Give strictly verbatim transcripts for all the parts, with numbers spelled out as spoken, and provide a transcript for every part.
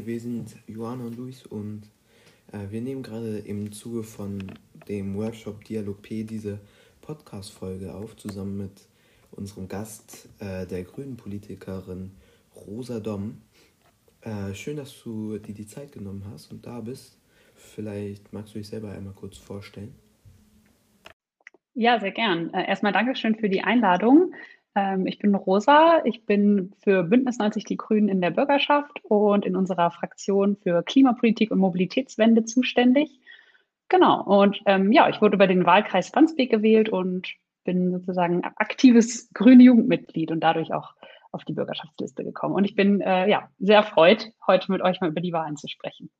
wir sind Johanna und Luis und äh, wir nehmen gerade im Zuge von dem Workshop Dialog P diese Podcast-Folge auf, zusammen mit unserem Gast, äh, der grünen Politikerin Rosa Domm. Äh, schön, dass du dir die Zeit genommen hast und da bist. Vielleicht magst du dich selber einmal kurz vorstellen. Ja, sehr gern. Äh, erstmal Dankeschön für die Einladung. Ähm, ich bin Rosa. Ich bin für Bündnis neunzig Die Grünen in der Bürgerschaft und in unserer Fraktion für Klimapolitik und Mobilitätswende zuständig. Genau. Und ähm, ja, ich wurde über den Wahlkreis Wandsbek gewählt und bin sozusagen aktives grüne Jugendmitglied und dadurch auch auf die Bürgerschaftsliste gekommen. Und ich bin äh, ja sehr erfreut, heute mit euch mal über die Wahlen zu sprechen.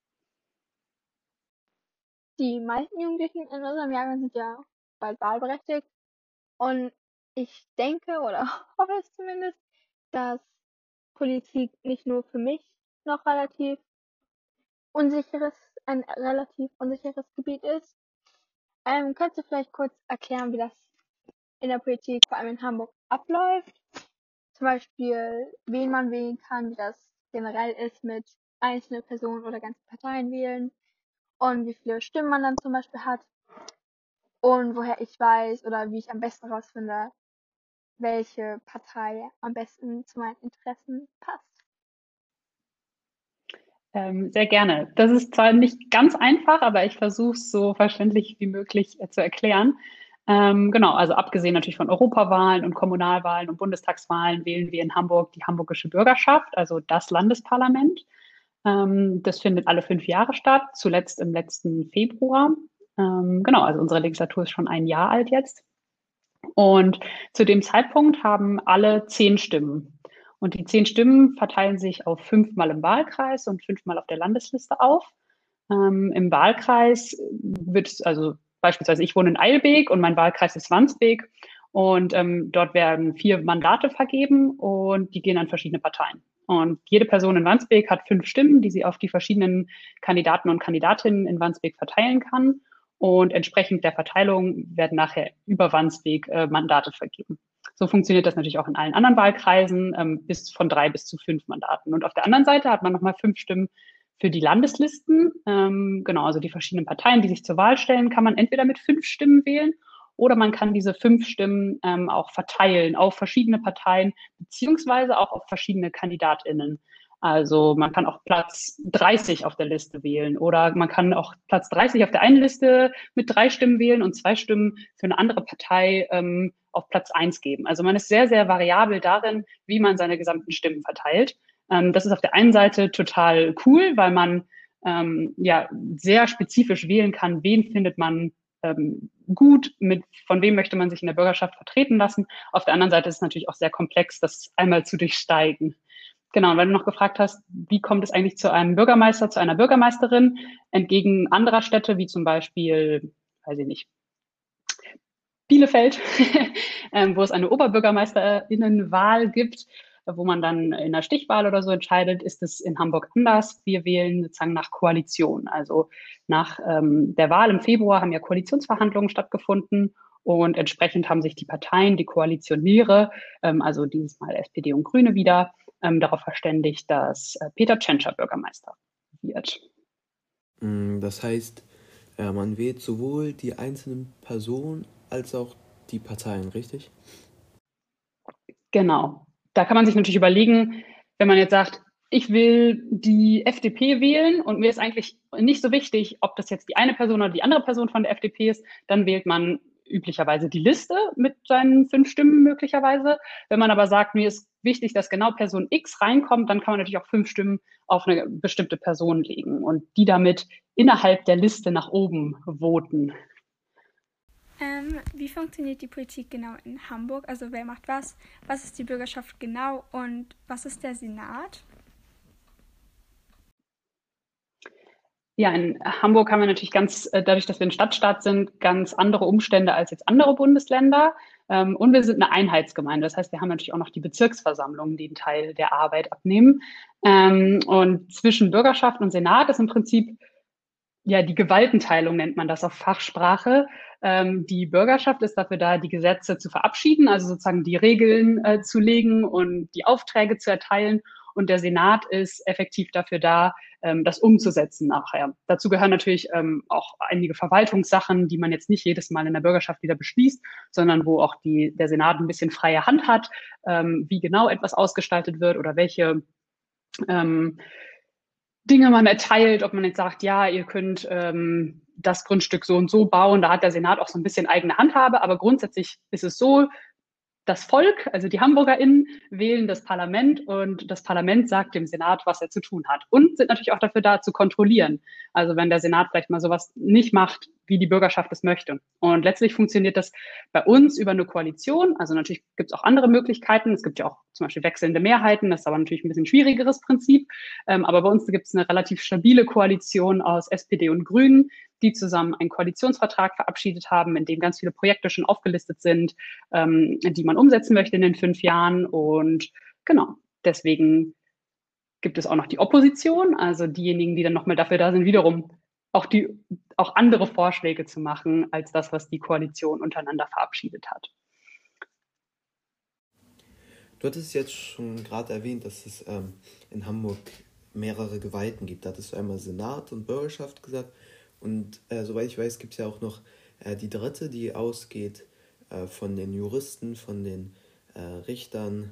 Die meisten Jugendlichen in unserem Jahrgang sind ja bald wahlberechtigt und ich denke oder hoffe es zumindest, dass Politik nicht nur für mich noch relativ unsicheres, ein relativ unsicheres Gebiet ist. Ähm, könntest du vielleicht kurz erklären, wie das in der Politik, vor allem in Hamburg, abläuft? Zum Beispiel, wen man wählen kann, wie das generell ist mit einzelnen Personen oder ganzen Parteien wählen und wie viele Stimmen man dann zum Beispiel hat. Und woher ich weiß oder wie ich am besten herausfinde, welche Partei am besten zu meinen Interessen passt. Ähm, sehr gerne. Das ist zwar nicht ganz einfach, aber ich versuche es so verständlich wie möglich äh, zu erklären. Ähm, genau, also abgesehen natürlich von Europawahlen und Kommunalwahlen und Bundestagswahlen wählen wir in Hamburg die Hamburgische Bürgerschaft, also das Landesparlament. Ähm, das findet alle fünf Jahre statt, zuletzt im letzten Februar. Ähm, genau, also unsere Legislatur ist schon ein Jahr alt jetzt. Und zu dem Zeitpunkt haben alle zehn Stimmen. Und die zehn Stimmen verteilen sich auf fünfmal im Wahlkreis und fünfmal auf der Landesliste auf. Ähm, Im Wahlkreis wird es, also beispielsweise ich wohne in Eilbek und mein Wahlkreis ist Wandsbek. Und ähm, dort werden vier Mandate vergeben und die gehen an verschiedene Parteien. Und jede Person in Wandsbek hat fünf Stimmen, die sie auf die verschiedenen Kandidaten und Kandidatinnen in Wandsbek verteilen kann. Und entsprechend der Verteilung werden nachher über Wandsbek äh, Mandate vergeben. So funktioniert das natürlich auch in allen anderen Wahlkreisen, ähm, bis von drei bis zu fünf Mandaten. Und auf der anderen Seite hat man nochmal fünf Stimmen für die Landeslisten. Ähm, genau, also die verschiedenen Parteien, die sich zur Wahl stellen, kann man entweder mit fünf Stimmen wählen oder man kann diese fünf Stimmen ähm, auch verteilen auf verschiedene Parteien beziehungsweise auch auf verschiedene KandidatInnen. Also man kann auch Platz dreißig auf der Liste wählen oder man kann auch Platz dreißig auf der einen Liste mit drei Stimmen wählen und zwei Stimmen für eine andere Partei ähm, auf Platz eins geben. Also man ist sehr, sehr variabel darin, wie man seine gesamten Stimmen verteilt. Ähm, das ist auf der einen Seite total cool, weil man ähm, ja sehr spezifisch wählen kann, wen findet man ähm, gut, mit von wem möchte man sich in der Bürgerschaft vertreten lassen. Auf der anderen Seite ist es natürlich auch sehr komplex, das einmal zu durchsteigen. Genau, und weil du noch gefragt hast, wie kommt es eigentlich zu einem Bürgermeister, zu einer Bürgermeisterin, entgegen anderer Städte, wie zum Beispiel, weiß ich nicht, Bielefeld, ähm, wo es eine Oberbürgermeisterinnenwahl gibt, wo man dann in einer Stichwahl oder so entscheidet, ist es in Hamburg anders. Wir wählen sozusagen nach Koalition. Also nach ähm, der Wahl im Februar haben ja Koalitionsverhandlungen stattgefunden und entsprechend haben sich die Parteien, die Koalitionäre, ähm, also dieses Mal S P D und Grüne wieder, ähm, darauf verständigt, dass äh, Peter Tschentscher Bürgermeister wird. Das heißt, äh, man wählt sowohl die einzelnen Personen als auch die Parteien, richtig? Genau. Da kann man sich natürlich überlegen, wenn man jetzt sagt, ich will die F D P wählen und mir ist eigentlich nicht so wichtig, ob das jetzt die eine Person oder die andere Person von der F D P ist, dann wählt man üblicherweise die Liste mit seinen fünf Stimmen möglicherweise. Wenn man aber sagt, mir ist wichtig, dass genau Person X reinkommt, dann kann man natürlich auch fünf Stimmen auf eine bestimmte Person legen und die damit innerhalb der Liste nach oben voten. Ähm, wie funktioniert die Politik genau in Hamburg? Also wer macht was? Was ist die Bürgerschaft genau und was ist der Senat? Ja, in Hamburg haben wir natürlich ganz, dadurch, dass wir ein Stadtstaat sind, ganz andere Umstände als jetzt andere Bundesländer. Und wir sind eine Einheitsgemeinde. Das heißt, wir haben natürlich auch noch die Bezirksversammlungen, die einen Teil der Arbeit abnehmen. Und zwischen Bürgerschaft und Senat ist im Prinzip, ja, die Gewaltenteilung nennt man das auf Fachsprache. Die Bürgerschaft ist dafür da, die Gesetze zu verabschieden, also sozusagen die Regeln äh, zu legen und die Aufträge zu erteilen. und der Senat ist effektiv dafür da, ähm, das umzusetzen nachher. Dazu gehören natürlich ähm, auch einige Verwaltungssachen, die man jetzt nicht jedes Mal in der Bürgerschaft wieder beschließt, sondern wo auch die, der Senat ein bisschen freie Hand hat, ähm, wie genau etwas ausgestaltet wird oder welche ähm, Dinge man erteilt, ob man jetzt sagt, ja, ihr könnt ähm, das Grundstück so und so bauen, da hat der Senat auch so ein bisschen eigene Handhabe, aber grundsätzlich ist es so, das Volk, also die HamburgerInnen, wählen das Parlament und das Parlament sagt dem Senat, was er zu tun hat und sind natürlich auch dafür da, zu kontrollieren. Also wenn der Senat vielleicht mal sowas nicht macht, wie die Bürgerschaft es möchte. Und letztlich funktioniert das bei uns über eine Koalition. Also natürlich gibt es auch andere Möglichkeiten. Es gibt ja auch zum Beispiel wechselnde Mehrheiten. Das ist aber natürlich ein bisschen schwierigeres Prinzip. Ähm, aber bei uns gibt es eine relativ stabile Koalition aus S P D und Grünen, die zusammen einen Koalitionsvertrag verabschiedet haben, in dem ganz viele Projekte schon aufgelistet sind, ähm, die man umsetzen möchte in den fünf Jahren. Und genau, deswegen gibt es auch noch die Opposition, also diejenigen, die dann nochmal dafür da sind, wiederum auch die auch andere Vorschläge zu machen, als das, was die Koalition untereinander verabschiedet hat. Du hattest jetzt schon gerade erwähnt, dass es ähm, in Hamburg mehrere Gewalten gibt. Da hattest du einmal Senat und Bürgerschaft gesagt. Und äh, soweit ich weiß, gibt es ja auch noch äh, die dritte, die ausgeht äh, von den Juristen, von den äh, Richtern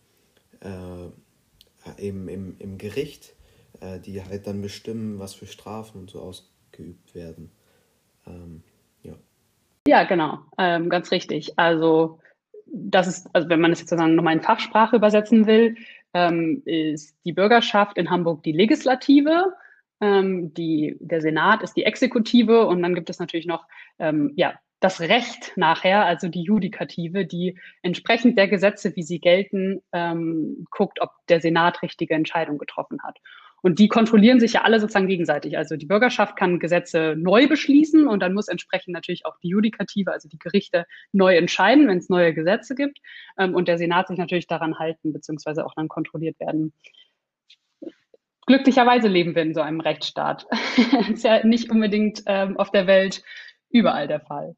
äh, im, im, im Gericht, äh, die halt dann bestimmen, was für Strafen und so ausgeübt werden. Ähm, ja. Ja, genau, ähm, ganz richtig. Also das ist, also wenn man es jetzt sozusagen nochmal in Fachsprache übersetzen will, ähm, ist die Bürgerschaft in Hamburg die Legislative. Ähm, die, der Senat ist die Exekutive und dann gibt es natürlich noch ähm, ja, das Recht nachher, also die Judikative, die entsprechend der Gesetze, wie sie gelten, ähm, guckt, ob der Senat richtige Entscheidungen getroffen hat. Und die kontrollieren sich ja alle sozusagen gegenseitig. Also die Bürgerschaft kann Gesetze neu beschließen und dann muss entsprechend natürlich auch die Judikative, also die Gerichte, neu entscheiden, wenn es neue Gesetze gibt. Ähm, und der Senat sich natürlich daran halten, beziehungsweise auch dann kontrolliert werden. Glücklicherweise leben wir in so einem Rechtsstaat. Ist ja nicht unbedingt ähm, auf der Welt überall der Fall.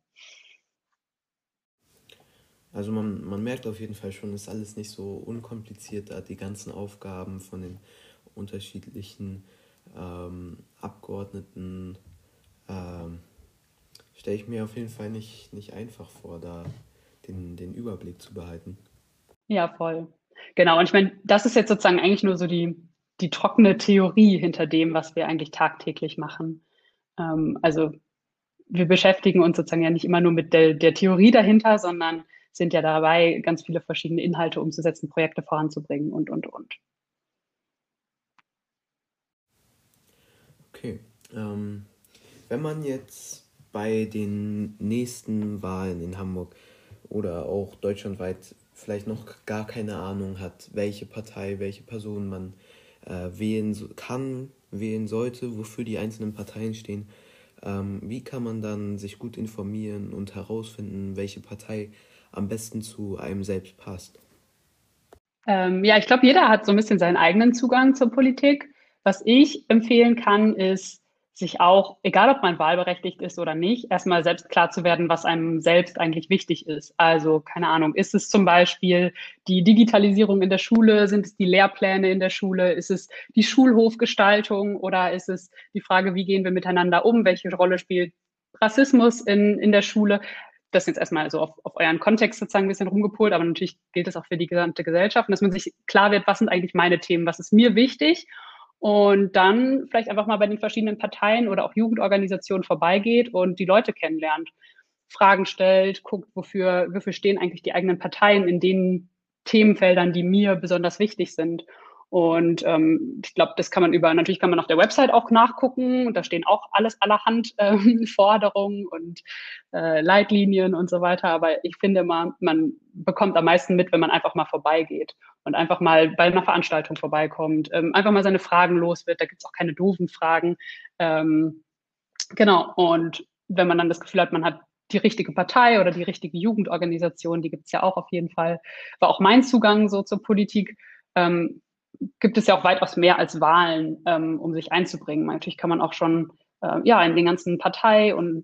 Also man, man merkt auf jeden Fall schon, ist alles nicht so unkompliziert, da die ganzen Aufgaben von den unterschiedlichen ähm, Abgeordneten ähm, stelle ich mir auf jeden Fall nicht, nicht einfach vor, da den, den Überblick zu behalten. Ja, voll. Genau, und ich meine, das ist jetzt sozusagen eigentlich nur so die, die trockene Theorie hinter dem, was wir eigentlich tagtäglich machen. Ähm, also wir beschäftigen uns sozusagen ja nicht immer nur mit der, der Theorie dahinter, sondern sind ja dabei, ganz viele verschiedene Inhalte umzusetzen, Projekte voranzubringen und, und, und. Okay, ähm, wenn man jetzt bei den nächsten Wahlen in Hamburg oder auch deutschlandweit vielleicht noch gar keine Ahnung hat, welche Partei, welche Person man äh, wählen so, kann, wählen sollte, wofür die einzelnen Parteien stehen, ähm, wie kann man dann sich gut informieren und herausfinden, welche Partei am besten zu einem selbst passt? Ähm, ja, ich glaube, jeder hat so ein bisschen seinen eigenen Zugang zur Politik. Was ich empfehlen kann, ist, sich auch, egal ob man wahlberechtigt ist oder nicht, erstmal selbst klar zu werden, was einem selbst eigentlich wichtig ist. Also, keine Ahnung, ist es zum Beispiel die Digitalisierung in der Schule? Sind es die Lehrpläne in der Schule? Ist es die Schulhofgestaltung oder ist es die Frage, wie gehen wir miteinander um? Welche Rolle spielt Rassismus in, in der Schule? Das ist jetzt erstmal so auf, auf euren Kontext sozusagen ein bisschen rumgepolt, aber natürlich gilt das auch für die gesamte Gesellschaft, und dass man sich klar wird, was sind eigentlich meine Themen, was ist mir wichtig, und dann vielleicht einfach mal bei den verschiedenen Parteien oder auch Jugendorganisationen vorbeigeht und die Leute kennenlernt, Fragen stellt, guckt, wofür, wofür stehen eigentlich die eigenen Parteien in den Themenfeldern, die mir besonders wichtig sind. Und ähm, ich glaube, das kann man über, natürlich kann man auf der Website auch nachgucken, und da stehen auch alles allerhand ähm, Forderungen und äh, Leitlinien und so weiter. Aber ich finde mal, man bekommt am meisten mit, wenn man einfach mal vorbeigeht und einfach mal bei einer Veranstaltung vorbeikommt, ähm, einfach mal seine Fragen los wird. Da gibt's auch keine doofen Fragen. Ähm, genau, und wenn man dann das Gefühl hat, man hat die richtige Partei oder die richtige Jugendorganisation, die gibt's ja auch auf jeden Fall, war auch mein Zugang so zur Politik, ähm, gibt es ja auch weitaus mehr als Wahlen, ähm, um sich einzubringen. Natürlich kann man auch schon äh, ja, in den ganzen Partei- und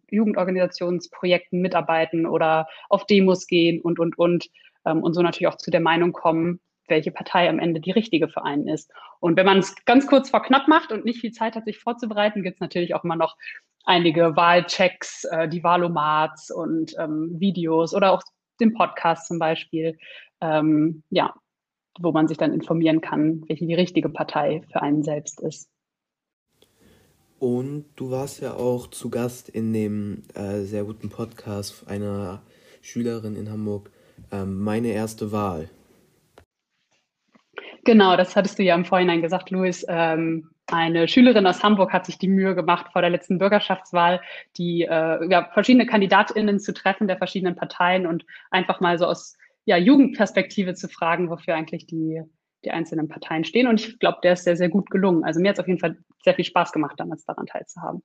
Jugendorganisationsprojekten mitarbeiten oder auf Demos gehen und, und, und. Ähm, und so natürlich auch zu der Meinung kommen, welche Partei am Ende die richtige für einen ist. Und wenn man es ganz kurz vor knapp macht und nicht viel Zeit hat, sich vorzubereiten, gibt es natürlich auch immer noch einige Wahlchecks, äh, die Wahlomats und ähm, Videos oder auch den Podcast zum Beispiel, ähm, ja, wo man sich dann informieren kann, welche die richtige Partei für einen selbst ist. Und du warst ja auch zu Gast in dem äh, sehr guten Podcast einer Schülerin in Hamburg, ähm, Meine erste Wahl. Genau, das hattest du ja im Vorhinein gesagt, Luis. Ähm, eine Schülerin aus Hamburg hat sich die Mühe gemacht, vor der letzten Bürgerschaftswahl die äh, ja, verschiedene KandidatInnen zu treffen der verschiedenen Parteien und einfach mal so aus ja, Jugendperspektive zu fragen, wofür eigentlich die, die einzelnen Parteien stehen. Und ich glaube, der ist sehr, sehr gut gelungen. Also mir hat es auf jeden Fall sehr viel Spaß gemacht, damals daran teilzuhaben.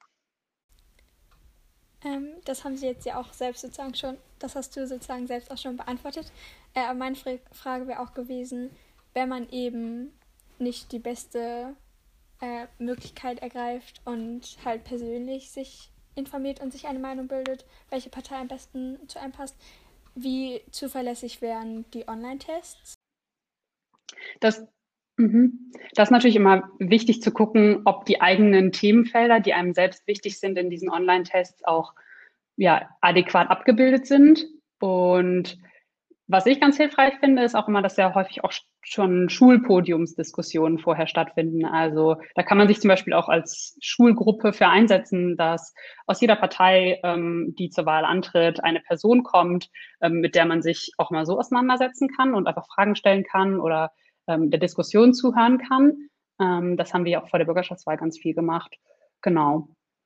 Ähm, das haben Sie jetzt ja auch selbst sozusagen schon, das hast du sozusagen selbst auch schon beantwortet. Äh, aber meine Fra- Frage wäre auch gewesen, wenn man eben nicht die beste äh, Möglichkeit ergreift und halt persönlich sich informiert und sich eine Meinung bildet, welche Partei am besten zu einem passt, wie zuverlässig wären die Online-Tests? Das, mhm. Das ist natürlich immer wichtig zu gucken, ob die eigenen Themenfelder, die einem selbst wichtig sind, in diesen Online-Tests auch ja, adäquat abgebildet sind. Und was ich ganz hilfreich finde, ist auch immer, dass sehr häufig auch schon Schulpodiumsdiskussionen vorher stattfinden. Also da kann man sich zum Beispiel auch als Schulgruppe für einsetzen, dass aus jeder Partei, ähm, die zur Wahl antritt, eine Person kommt, ähm, mit der man sich auch mal so auseinandersetzen kann und einfach Fragen stellen kann oder ähm, der Diskussion zuhören kann. Ähm, das haben wir ja auch vor der Bürgerschaftswahl ganz viel gemacht. Genau.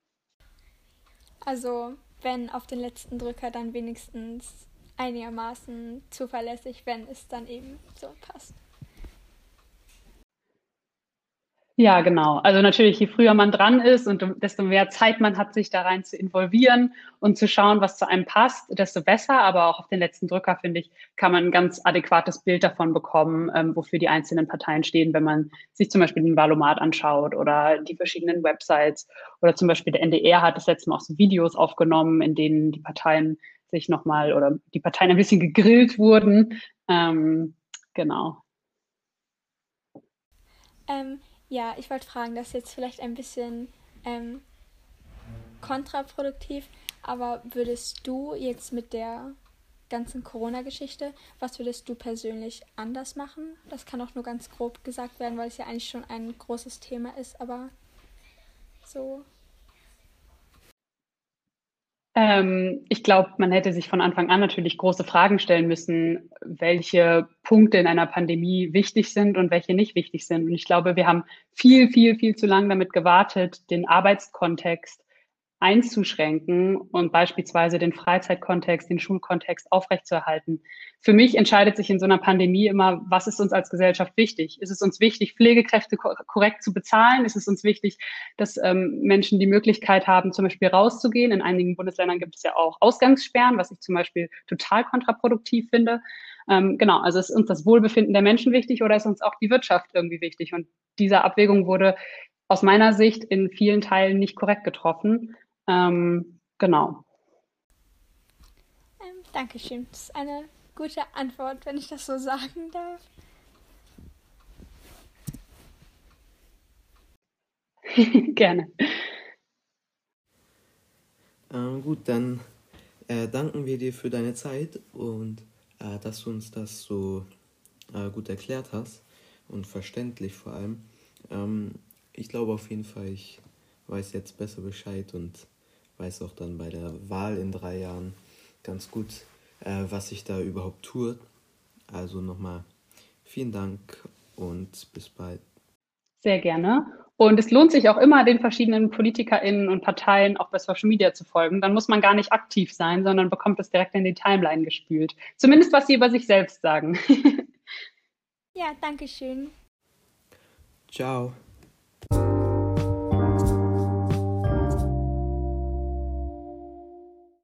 Also wenn auf den letzten Drücker dann wenigstens einigermaßen zuverlässig, wenn es dann eben so passt. Ja, genau. Also natürlich, je früher man dran ist und desto mehr Zeit man hat, sich da rein zu involvieren und zu schauen, was zu einem passt, desto besser. Aber auch auf den letzten Drücker, finde ich, kann man ein ganz adäquates Bild davon bekommen, ähm, wofür die einzelnen Parteien stehen, wenn man sich zum Beispiel den Wahlomat anschaut oder die verschiedenen Websites. Oder zum Beispiel der N D R hat das letzte Mal auch so Videos aufgenommen, in denen die Parteien sich nochmal oder die Parteien ein bisschen gegrillt wurden. Ähm, genau. Ähm, ja, ich wollte fragen, das ist jetzt vielleicht ein bisschen ähm, kontraproduktiv, aber würdest du jetzt mit der ganzen Corona-Geschichte, was würdest du persönlich anders machen? Das kann auch nur ganz grob gesagt werden, weil es ja eigentlich schon ein großes Thema ist, aber so. Ähm, ich glaube, man hätte sich von Anfang an natürlich große Fragen stellen müssen, welche Punkte in einer Pandemie wichtig sind und welche nicht wichtig sind. Und ich glaube, wir haben viel, viel, viel zu lange damit gewartet, den Arbeitskontext einzuschränken und beispielsweise den Freizeitkontext, den Schulkontext aufrechtzuerhalten. Für mich entscheidet sich in so einer Pandemie immer, was ist uns als Gesellschaft wichtig? Ist es uns wichtig, Pflegekräfte korrekt zu bezahlen? Ist es uns wichtig, dass ähm, Menschen die Möglichkeit haben, zum Beispiel rauszugehen? In einigen Bundesländern gibt es ja auch Ausgangssperren, was ich zum Beispiel total kontraproduktiv finde. Ähm, genau, also ist uns das Wohlbefinden der Menschen wichtig oder ist uns auch die Wirtschaft irgendwie wichtig? Und diese Abwägung wurde aus meiner Sicht in vielen Teilen nicht korrekt getroffen. Ähm, genau. Ähm, Dankeschön. Das ist eine gute Antwort, wenn ich das so sagen darf. Gerne. Ähm, gut, dann äh, danken wir dir für deine Zeit und äh, dass du uns das so äh, gut erklärt hast und verständlich vor allem. Ähm, ich glaube auf jeden Fall, ich weiß jetzt besser Bescheid und weiß auch dann bei der Wahl in drei Jahren ganz gut, äh, was sich da überhaupt tut. Also nochmal vielen Dank und bis bald. Sehr gerne. Und es lohnt sich auch immer, den verschiedenen PolitikerInnen und Parteien auch bei Social Media zu folgen. Dann muss man gar nicht aktiv sein, sondern bekommt es direkt in die Timeline gespült. Zumindest, was sie über sich selbst sagen. Ja, danke schön. Ciao.